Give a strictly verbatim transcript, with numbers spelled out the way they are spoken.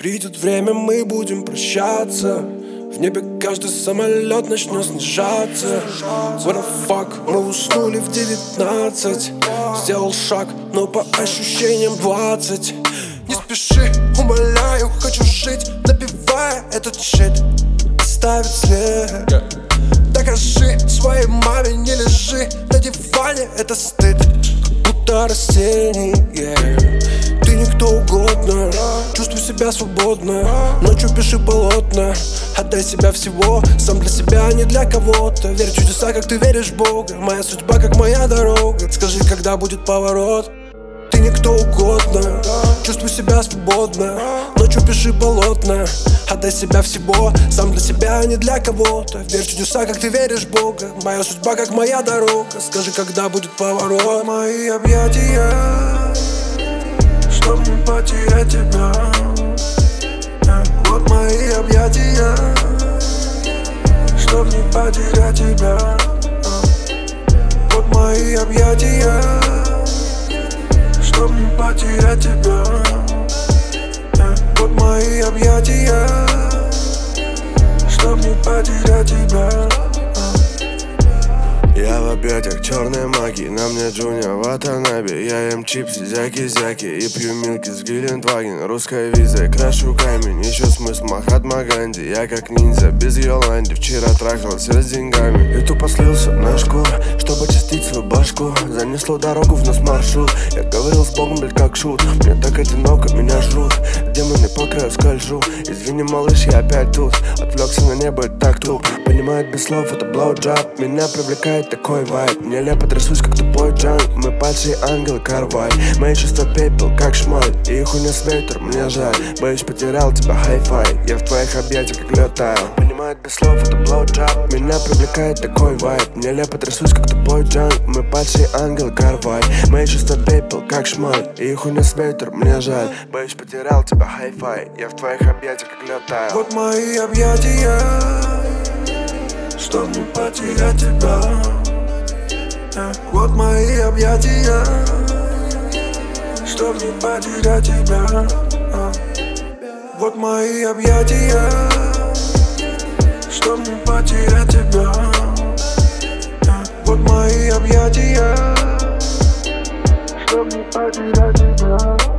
Придет время, мы будем прощаться. В небе каждый самолет начнет снижаться. What the fuck, мы уснули в девятнадцать. Сделал шаг, но по ощущениям двадцать. Не спеши, умоляю, хочу жить, напевая этот щит. Оставит след. Докажи своей маме, не лежи на диване, это стыд. Как будто растение, yeah. Ты не кто угодно, чувствуй себя свободно. Ночью пиши полотна, отдай себя всего, сам для себя, а не для кого-то. Верь в чудеса, как ты веришь в Бога. Моя судьба, как моя дорога. Скажи, когда будет поворот. Ты не кто угодно, чувствуй себя свободно. Ночью пиши полотна, отдай себя всего, сам для себя, а не для кого-то. Верь в чудеса, как ты веришь в Бога. Моя судьба, как моя дорога. Скажи, когда будет поворот. Мои объятия, чтоб не потерять тебя. Вот мои объятия, чтоб не потерять тебя. Вот мои объятия, чтоб не потерять тебя. Вот мои объятия, чтоб не потерять тебя. Я в объятиях черной магии, на мне Джуниор Ватанаби. Я ем чипсы, зяки-зяки и пью милки с Гелендваген. Русская виза, крашу камень, еще смысл Махатма Ганди. Я как ниндзя, без Йоланди, вчера трахался с деньгами. И тупо слился на шкуру, чтобы очистить свою башку. Занесло дорогу в нос маршрут. Я говорил с Богом, блядь, как шут. Мне так одиноко, меня жрут. Демоны по краю скольжу. Извини, малыш, я опять тут. Отвлекся на небо, это так туп. Понимает без слов, это блоуджаб. Меня привлекает такой вайб. Нелепо трясусь, как тупой джанк. Мы падшие ангелы, карвай. Мои чувства пепел, как шмаль. И хуйня с ветер, мне жаль. Боюсь, потерял тебя, хай-фай. Я в твоих объятиях, как лед таял. Понимает без слов, это блоуджаб. Меня привлекает такой вайб. Нелепо трясусь, как тупой джанк. Мы падшие ангелы, карвай. Мои чувства пепел, как шмаль. И хуйня с ветер, мне жаль. Боюсь, потерял тебя, хай-фай. Я в твоих объятиях, как лед таял. Вот мои объятия, чтоб не потерять тебя. Вот мои объятия, чтоб не потерять тебя. Вот мои объятия, чтоб не потерять тебя. Вот мои объятия, чтоб не потерять тебя.